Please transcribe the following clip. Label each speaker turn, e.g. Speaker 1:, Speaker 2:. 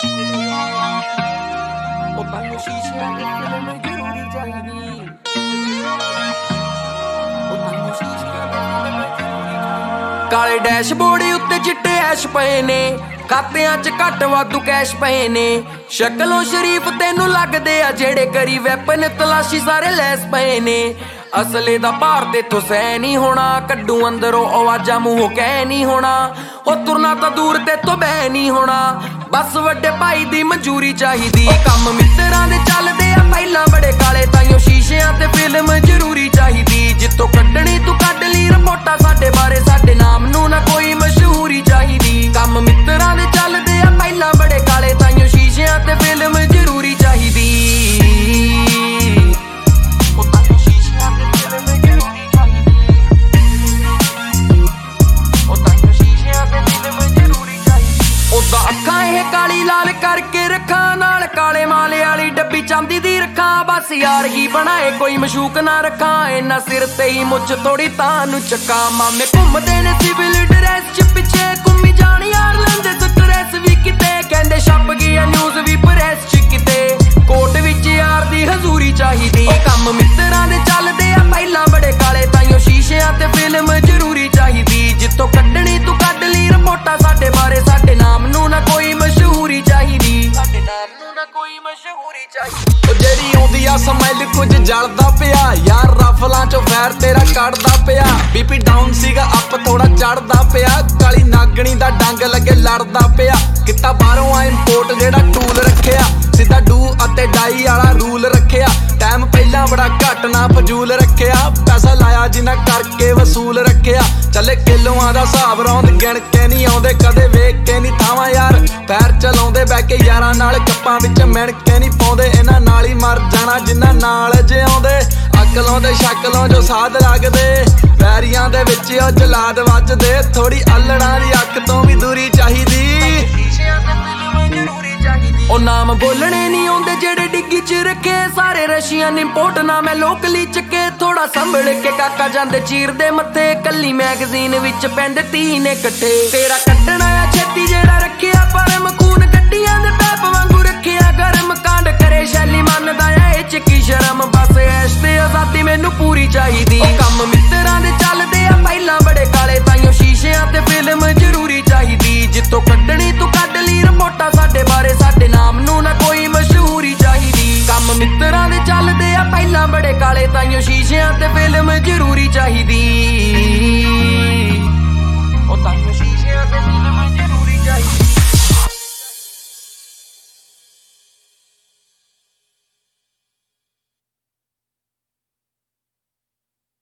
Speaker 1: ਉਹ ਤੈਨੂੰ ਸ਼ੀਸ਼ਿਆਂ ਦੀ ਫਿਲਮ ਜ਼ਰੂਰੀ ਚਾਹੀਦੀ। ਉਹ ਤੈਨੂੰ ਸ਼ੀਸ਼ਿਆਂ ਦੀ ਫਿਲਮ ਜ਼ਰੂਰੀ ਚਾਹੀਦੀ। ਕਾਲੇ ਡੈਸ਼ਬੋਰਡ ਉੱਤੇ ਚਿੱਟੇ ਐਸ਼ ਪਏ ਨੇ, ਖਾਤਿਆਂ 'ਚ ਘੱਟ ਵਾਧੂ ਕੈਸ਼ ਪਏ ਨੇ। ਸ਼ਕਲੋਂ ਸ਼ਰੀਫ ਤੈਨੂੰ ਲੱਗਦੇ ਆ ਜਿਹੜੇ ਕਰੀ ਵੈਪਨ ਤਲਾਸ਼ੀ ਸਾਰੇ ਲੈਸ ਪਏ ਨੇ। ਅਸਲੇ ਦਾ ਭਾਰ ਤੇ ਤੋਂ ਸਹਿ ਨਹੀਂ ਹੋਣਾ, ਕੱਢੂ ਅੰਦਰੋਂ ਆਵਾਜ਼ਾਂ ਮੂੰਹੋਂ ਕਹਿ ਨਹੀਂ ਹੋਣਾ। ਉਹ ਤੁਰਨਾ ਤਾਂ ਦੂਰ ਤੇ ਤੋਂ ਬਹਿ ਨਹੀਂ ਹੋਣਾ, ਬਸ ਵੱਡੇ ਭਾਈ ਦੀ ਮਨਜ਼ੂਰੀ ਚਾਹੀਦੀ। ਕੰਮ ਮਿੱਤਰਾਂ ਦੇ ਚੱਲਦੇ ਆ ਪਹਿਲਾਂ ਬੜੇ ਕਾਲੇ, ਤਾਈਓ ਸ਼ੀਸ਼ਿਆਂ ਤੇ ਫਿਲਮ ਜ਼ਰੂਰੀ ਚਾਹੀਦੀ। ਜਿੱਥੋਂ ਕੱਢਣੀ ਤੂੰ ਕੱਢ ਲਈ ਰਿਪੋਰਟਾਂ ਸਾਡੇ ਬਾਰੇ, ਸਾਡੇ ਨਾਮ ਨੂੰ ਨਾ ਕੋਈ ਮਸ਼ਹੂਰੀ ਚਾਹੀਦੀ। ਕੰਮ ਮਿੱਤਰਾਂ ਦੇ ਚੱਲਦੇ ਆ ਪਹਿਲਾਂ ਬੜੇ ਕਾਲੇ, ਤਾਈਓ ਸ਼ੀਸ਼ਿਆਂ ਤੇ ਫਿਲਮ ਜ਼ਰੂਰੀ ਚਾਹੀਦੀ। ਅੱਖਾਂ ਇਹ ਕਾਲੀ ਲਾਲ ਕਰਕੇ ਰੱਖਾਂ, ਨਾਲ ਕਾਲੇ ਮਾਲੇ ਵਾਲੀ ਡੱਬੀ ਚਾਂਦੀ ਦੀ ਰੱਖਾਂ। ਬਸ ਯਾਰ ਹੀ ਬਣਾਏ ਕੋਈ ਮਸ਼ੂਕ ਨਾ ਰੱਖਾਂ, ਇਹਨਾਂ ਸਿਰ ਤੇ ਹੀ ਮੁੱਛ ਥੋੜੀ ਤਾਂ ਨੂੰ ਚੱਕਾ। ਮਾਮੇ ਘੁੰਮਦੇ ਨੇ ਸਿਵਲ ਡਰੈਸ 'ਚ ਪਿੱਛੇ ਘੁੰਮੀ ਜਾਣ, ਯਾਰ ਲੈਂਦੇ ਸਟ੍ਰੈਸ ਵੀ ਕਿਤੇ। ਕਹਿੰਦੇ ਛਪ ਗਿਆ ਨਿਊਜ਼ ਵੀ ਪ੍ਰੈਸ 'ਚ ਕਿਤੇ, ਕੋਟ ਵਿੱਚ ਯਾਰ ਦੀ ਹਜ਼ੂਰੀ ਚਾਹੀਦੀ। ਕੰਮ ਮਿੱਤਰਾਂ ਦੇ ਚੱਲਦੇ ਆ ਪਹਿਲਾਂ ਬੜੇ ਕਾਲੇ, ਤਾਈਓ ਸ਼ੀਸ਼ਿਆਂ ਤੇ ਫਿਲਮ ਜ਼ਰੂਰੀ ਚਾਹੀਦੀ। ਜਿੱਥੋਂ ਕੱਢਣੀ ਤੂੰ ਕੱਢ ਲਈ ਰਿਪੋਰਟਾਂ ਸਾਡੇ ਬਾਰੇ, ਸਾਡੇ ਨਾਮ ਨੂੰ ਨਾ ਕੋਈ ਮਸ਼ਹੂਰੀ ਚਾਹੀਦੀ। ਸਾਡੇ ਨਾਮ ਨੂੰ ਨਾ ਕੋਈ ਮਸ਼ਹੂਰੀ ਚਾਹੀਦੀ।
Speaker 2: ਉਹ ਜਿਹੜੀ ਆਉਂਦੀ ਆ ਸਮੈਲ ਕੁਝ ਜਲਦਾ ਪਿਆ, ਯਾਰ ਰਫਲਾਂ ਚੋਂ ਫੈਰ ਤੇਰਾ ਕੱਢਦਾ ਪਿਆ। ਬੀਪੀ ਡਾਊਨ ਸੀਗਾ ਅਪ ਥੋੜਾ ਚੜਦਾ ਪਿਆ, ਕਾਲੀ ਨਾਗਣੀ ਦਾ ਡੰਗ ਲੱਗੇ ਲੜਦਾ ਪਿਆ। ਕਿੱਤਾ ਬਾਹਰੋਂ ਆ ਇੰਪੋਰਟ ਜਿਹੜਾ ਟੂਲ ਰੱਖਿਆ, ਸਿੱਧਾ ਡੂ ਅਤੇ ਡਾਈ ਵਾਲਾ ਰੂਲ ਰੱਖਿਆ। ਟਾਈਮ ਪਹਿਲਾਂ ਬੜਾ ਘੱਟ ਨਾ ਫਜ਼ੂਲ ਰੱਖਿਆ, ਪੈਸਾ ਲਾਇਆ ਜਿੰਨਾ ਕਰਕੇ ਵਸੂਲ ਰੱਖਿਆ। ਚੱਲੇ ਕਿਲੋਆਂ ਦਾ ਹਿਸਾਬ ਰੌਂਦ ਗਿਣ ਕੇ ਨਹੀਂ ਆਉਂਦੇ, ਕਦੇ ਵੇਖ ਕੇ ਨਹੀਂ ਥਾਵਾਂ ਯਾਰ ਪੈਰ ਚਲਾਉਂਦੇ। ਬਹਿ ਕੇ ਯਾਰਾਂ ਨਾਲ ਕੱਪਾਂ ਵਿੱਚ ਮਿਣ ਕੇ ਨਹੀਂ ਪਾਉਂਦੇ, ਇਹਨਾਂ ਨਾਲ ਹੀ ਮਰ ਜਾਣਾ ਜਿੰਨਾ ਨਾਲ ਜਿਉਂਦੇ। ਅਕਲੋਂ ਤੇ ਸ਼ਕਲੋਂ ਜੋ ਸਾਧ ਲੱਗਦੇ, ਵੈਰੀਆਂ ਦੇ ਵਿੱਚ ਉਹ ਜਲਾਦ ਵੱਜਦੇ। ਥੋੜੀ ਅਲੜਾਂ ਦੀ ਅੱਖ ਤੋਂ ਵੀ ਦੂਰੀ ਚਾਹੀਦੀ।
Speaker 1: ਉਹ ਨਾਮ ਬੋਲਣੇ ਨਹੀਂ ਆਉਂਦੇ ਜਿਹੜੇ ਡਿੱਗੀ 'ਚ ਰੱਖੇ, ਸਾਰੇ ਰਸ਼ੀਅਨ ਇੰਪੋਰਟ ਨਾ ਮੈਂ ਲੋਕਲੀ ਚੱਕੇ। ਥੋੜਾ ਸੰਭਲ ਕੇ ਕਾਕਾ ਜਾਂਦੇ ਚੀਰਦੇ ਮੱਥੇ, ਕੱਲੀ ਮੈਗਜ਼ੀਨ ਵਿੱਚ ਪੈਂਦੇ 3 ਇਕੱਠੇ। ਤੇਰਾ ਕੱਢਣਾ ਆ ਛੇਤੀ ਜਿਹੜਾ ਰੱਖਿਆ ਪਰਮ